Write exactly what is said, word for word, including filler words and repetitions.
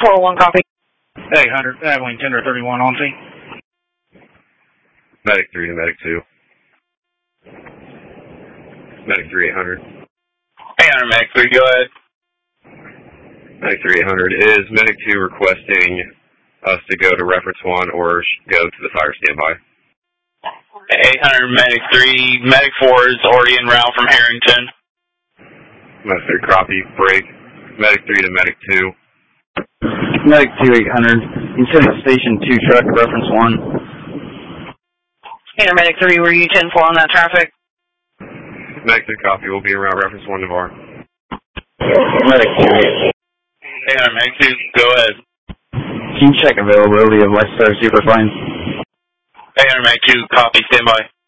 four one, copy. eight hundred, Abilene, Tender thirty-one on scene. Medic three to Medic two. Medic three, eight hundred. eight hundred, Medic three, go ahead. Medic three, eight hundred. Is Medic two requesting us to go to reference one or go to the fire standby? eight hundred, Medic three. Medic four is already en route from Harrington. Medic three, copy. Break. Medic three to Medic two. Medic two, eight hundred. Lieutenant Station two truck, reference one. Here, Medic three, were you ten four on that traffic? Medic three, copy. We'll be around reference one, Navarre. Medic two. eight hundred, Medic two, go ahead. Can you check availability of Lifestar Superfine? eight hundred, Medic two, copy, stand by.